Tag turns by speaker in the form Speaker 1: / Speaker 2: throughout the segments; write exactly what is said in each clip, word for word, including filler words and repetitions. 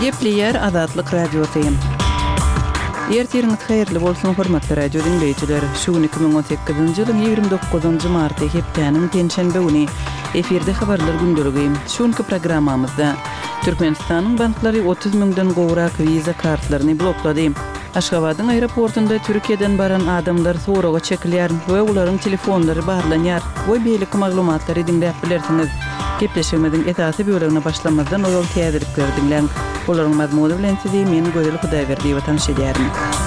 Speaker 1: Gepleyer Azatlyk radiosyň. Ertiriňiz haýyrly bolsun hormatly radio dinleýijiler. Şu iki bin on sekizinji ýylyň ýigirmi dokuzynjy marty hepdeniň tenşenbe güni efirde habarlar gündöligi. Şunky programmamyzda Türkmenistanyň banklary otuz miňden gowrak viza kartlaryny bloklady. Aşgabatyň aeroportunda Türkiýeden baran adamlar soraga çekilýär we olaryň telefonlary barlanýar. Bu beýlik maglumatlary dinläp bilersiňiz. Gepleşmediň esasy bölümine başlamazdan ol täzelikleri dinleň. Olaryň mazmuny bilen sizi meni gözel Hudaýberdi we tanış edýärim.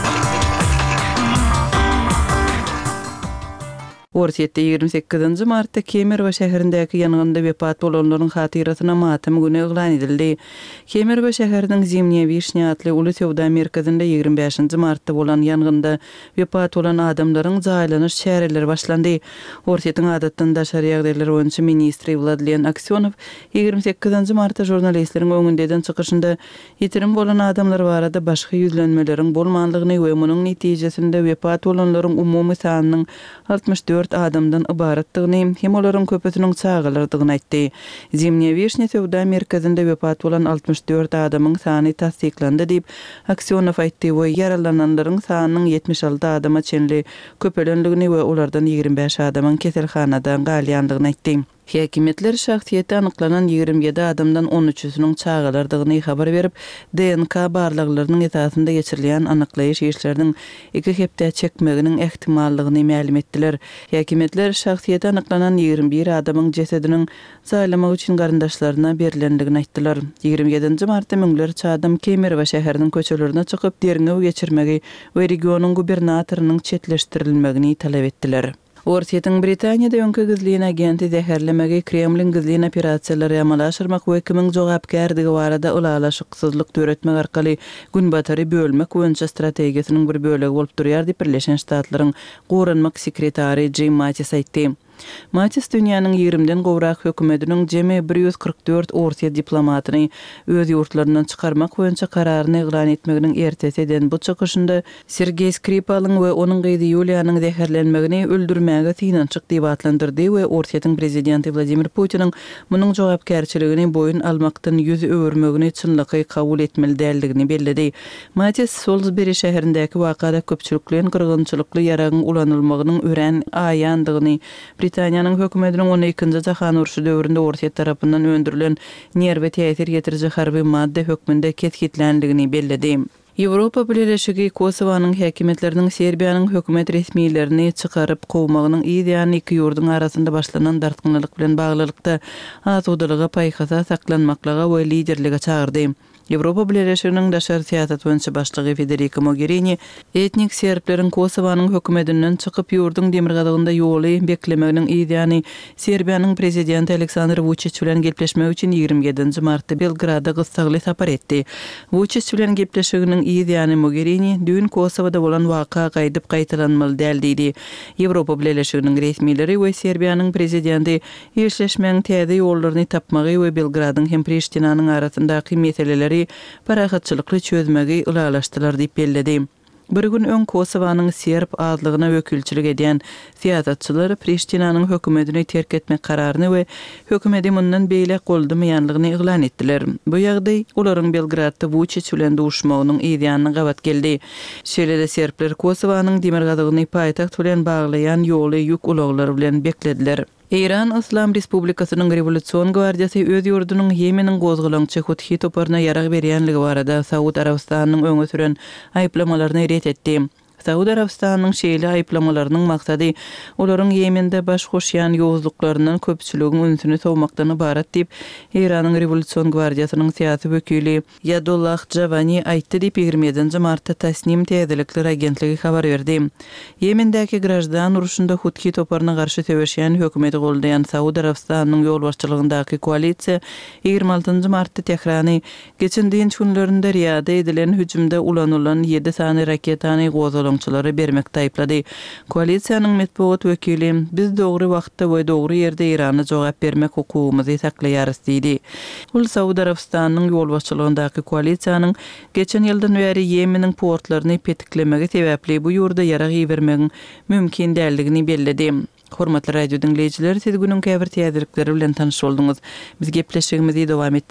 Speaker 1: Ortiýetde ýigirmi sekizinji martda Kemerwe şäherindäki ýangynda wepat bolanlaryň hatyrasyna matam güni eglan edildi. Kemerwe şäheriniň Zimniýe Wishня atly uly sowda merkezinde ýigirmi beşinji martda bolan ýangynda wepat bolan adamlaryň jaýlanyş şäherleri başlandy. Ortiýetiň adatdan daşary ýagdaýlar boýunça ministri Vladlen Aksionow ýigirmi sekizinji martda jurnalistleriň öňündeden çykyşynda ýetirim bolan adamlar barada başga ýüzlenmeleriň bolmanlygyny we munyň netijesinde wepat bolanlaryň umumy sanynyň altmış dört adamdan ibaratdygyny, hem olaryň köpüsiniň çağılardygyny aýtdy. Zimniýe Wishня sowda merkezinde wepat bolan altmış dört adamyň sany tasdiklandy diýip Aksionow aýtdy we ýaralananlaryň sanynyň yetmiş alty adama çenli köpelenligini we olardan ýigirmi beş adamyň keselhanadan galýandygyny aýtdy. Häkimetler şahsiýeti anyklanan ýigirmi ýedi adamdan on üçüsiniň çağılardygyny habar berip, D N K barlaklarynyň esasynda geçirilýän anyklaýyş işleriniň iki hepde çekmeginiň ehtimallygyny ma'lum etdiler. Häkimetler şahsiýeti anyklanan ýigirmi bir adamyň jesediniň saýlamak üçin garyndaşlaryna berilendigini aýtdylar. ýigirmi ýedinji martda müňlerçe adam Kemerwe şäheriniň köçelerine çykyp derňew geçirmegi we regionyň gubernatorynyň çetleşdirilmegini talap etdiler. Ortiýetiň Britaniýada öňkü gizliň agenti zäherlemegi Kremlin gizliň operasiýalary amala aşyrmak we kimin jogapkärligi barada ulalaşyksyzlyk töretmek arkaly gün batary bölmek boýunça strategiýasynyň bir bölegi bolup durýar diýip Birleşen Ştatlaryň Goranmak sekretary Jim Mattis aýtdy. Mattis dünýäniň ýigrimden gowrak hökümetiniň jemi bir ýüz kırk dört Ortiýa diplomatyny öz ýurtlaryndan çykarmak boýunça kararyny eglan etmeginiň ertesiden bu çykyşynda Sergey Skripal'yň we onuň gyzy Yuliýanyň zäherlenmegini öldürmäge synançyk diýip atlandyrdy we Ortiýetiň prezidenti Vladimir Putiniň munyň jogapkärçiligini boyun almakdan ýüz öwürmegini çynlygy kabul etmeli däldigini bellidi. Mattis Salisbury şäherindäki wakada köpçülikliň gyrgynçylykly ýaragyň ulanylmagynyň ören aýandygyny, Britaniýanyň hökümetiniň on ikinji jahan uruşy döwründe Ortiýa tarapyndan öndürilen nerwe täsir ýetiriji harby madde hökmünde ketgitlendigini bellidi. Ýewropa Birleşigi Kosowanyň häkimetleriniň Serbiýanyň hökümet resmiýetlerini çykaryp gowmagynyň ideýany iki ýurduň arasynda başlanan dartgynlyk bilen baglylykda azudalyga paýhasa saklanmaklaga we liderlige çağırdy. Ýewropa Birleşiginiň daşary siýasat boýunça başlygy Federica Mogherini etnik serbleriň Kosowanyň hökümetinden çykyp ýurduň demirgadygynda ýoly beklemeginiň ideýany Serbiýanyň prezidenti Aleksandr Vučić bilen gepleşmek üçin ýigirmi ýedinji martda Belgrada gysgaly sapar etdi. Vučić bilen gepleşiginiň ideýany Mogherini dün Kosowada bolan waka gaýdyp gaýtalanmaly däl diýdi. Ýewropa Birleşiginiň resmiýetleri we Serbiýanyň prezidenti ýeşleşmeň täze ýollaryny tapmagy we Belgradyň hem Priştinanyň arasyndaky meseleleri parahatçylykly çözmegi ulalaşdylar diýip bellidi. Bir gün öň Kosowanyň Serb adlygyna wekilçilik edýän siýasatçylar Priştinanyň hökümetini terk etmek kararyny we hökümeti mundan beýle goldamaýanlygyny eglan etdiler. Bu ýagdaý olaryň Belgradda Vučić bilen duşmagynyň ideýanyna gabat geldi. Şeýle-de serbler Kosowanyň demirgadygyny paýtagt bilen baglaýan ýoly ýük ulaglary bilen beklediler. İran Islam Respublikasynyň Rewolýusiýon Gwardiýasy öz ýurdunyň Ýemeniň gozgulançy Huthi toparyna ýarag berýänligi barada Saud Arabistanynyň öňe süren aýplamalaryny ret etdi. Saud Arabistanynyň şeýle aýplamalarynyň maksady olaryň Ýemende baş goşýan ýowuzluklaryndan köpçüligiň ünsüni sowmakdan ibarat diýip Iranyň Rewolýusiýon Gwardiýasynyň syýasy wekili Yadullah Javani aýtdy diýip ýigirmi ýedinji martda Tasnim täzelikler agentligi habar berdi. Ýemendäki grajdan uruşynda Huthi toparyna garşy söwüşýän hökümeti goldaýan Saud Arabistanynyň ýolbaşçylygyndaky koalisiýa ýigirmi altynjy martda Tehrany geçen diýen günlerinde Riyada edilen hüjümde ulanylan ýedi sany raketany gozalan ýolçulary bermekde aýplady. Koalisiýanyň metbuat wekili biz dogry wagtda we dogry ýerde Irana jogap bermek hukukymyzy saklaýarys diýdi. Ul Saud Arabistanynyň ýolbaşçylygyndaky koalisiýanyň geçen ýyldan beri Ýemeniň portlaryny petiklemegi sebäpli bu ýurda ýarag ýebermegiň mümkin däldigini belledi. Hormatly radio dinleyijiler, siz günüň käbir täzelikleri bilen tanyş boldyňyz. Biz gepleşigimizi dowam etdirýär.